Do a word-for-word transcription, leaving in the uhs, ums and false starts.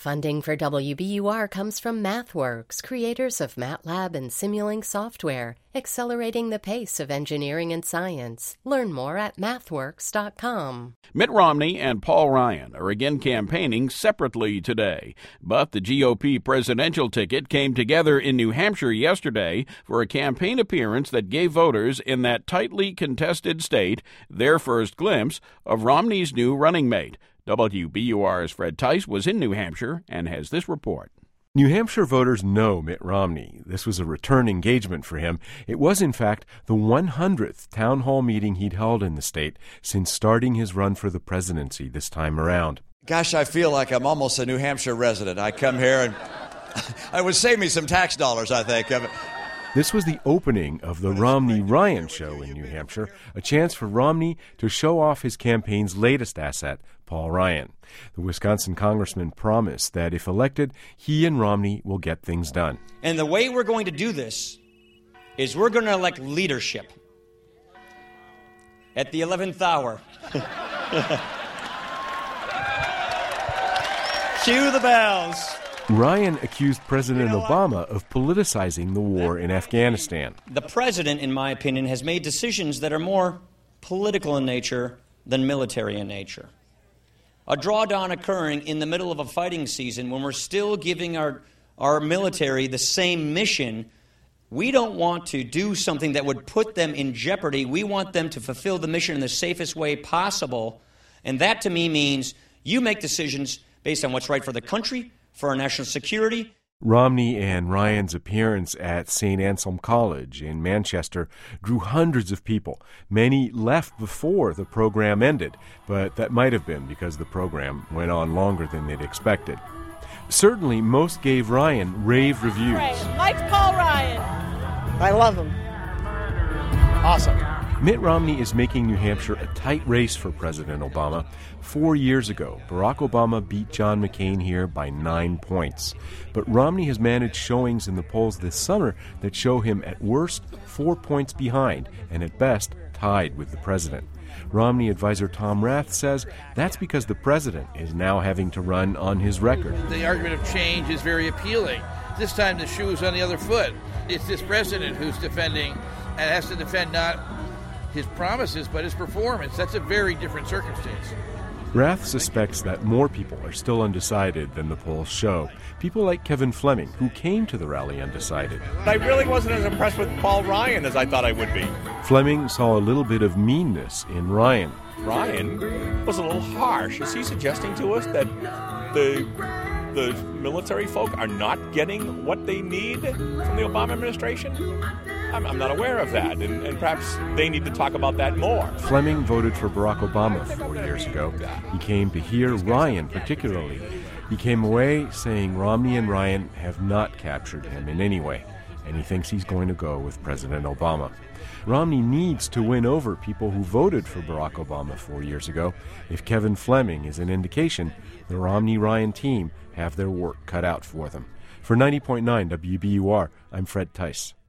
Funding for W B U R comes from MathWorks, creators of MATLAB and Simulink software, accelerating the pace of engineering and science. Learn more at mathworks dot com. Mitt Romney and Paul Ryan are again campaigning separately today, but the G O P presidential ticket came together in New Hampshire yesterday for a campaign appearance that gave voters in that tightly contested state their first glimpse of Romney's new running mate. W B U R's Fred Tice was in New Hampshire and has this report. New Hampshire voters know Mitt Romney. This was a return engagement for him. It was, in fact, the one hundredth town hall meeting he'd held in the state since starting his run for the presidency this time around. Gosh, I feel like I'm almost a New Hampshire resident. I come here and it would save me some tax dollars, I think. This was the opening of the Romney-Ryan show in New Hampshire, a chance for Romney to show off his campaign's latest asset, Paul Ryan. The Wisconsin congressman promised that if elected, he and Romney will get things done. And the way we're going to do this is we're going to elect leadership at the eleventh hour. Cue the bells. Ryan accused President you know Obama of politicizing the war in Afghanistan. The president, in my opinion, has made decisions that are more political in nature than military in nature. A drawdown occurring in the middle of a fighting season when we're still giving our, our military the same mission. We don't want to do something that would put them in jeopardy. We want them to fulfill the mission in the safest way possible. And that, to me, means you make decisions based on what's right for the country, for our national security. Romney and Ryan's appearance at Saint Anselm College in Manchester drew hundreds of people. Many left before the program ended, but that might have been because the program went on longer than they'd expected. Certainly, most gave Ryan rave reviews. Like Paul Ryan. I love him. Awesome. Mitt Romney is making New Hampshire a tight race for President Obama. Four years ago, Barack Obama beat John McCain here by nine points. But Romney has managed showings in the polls this summer that show him at worst four points behind and at best tied with the president. Romney advisor Tom Rath says that's because the president is now having to run on his record. The argument of change is very appealing. This time the shoe is on the other foot. It's this president who's defending and has to defend not his promises, but his performance. That's a very different circumstance. Rath suspects that more people are still undecided than the polls show. People like Kevin Fleming, who came to the rally undecided. I really wasn't as impressed with Paul Ryan as I thought I would be. Fleming saw a little bit of meanness in Ryan. Ryan was a little harsh. Is he suggesting to us that the the military folk are not getting what they need from the Obama administration? I'm, I'm not aware of that, and, and perhaps they need to talk about that more. Fleming voted for Barack Obama four years ago. He came to hear Ryan particularly. He came away saying Romney and Ryan have not captured him in any way, and he thinks he's going to go with President Obama. Romney needs to win over people who voted for Barack Obama four years ago. If Kevin Fleming is an indication, the Romney-Ryan team have their work cut out for them. For ninety point nine W B U R, I'm Fred Tice.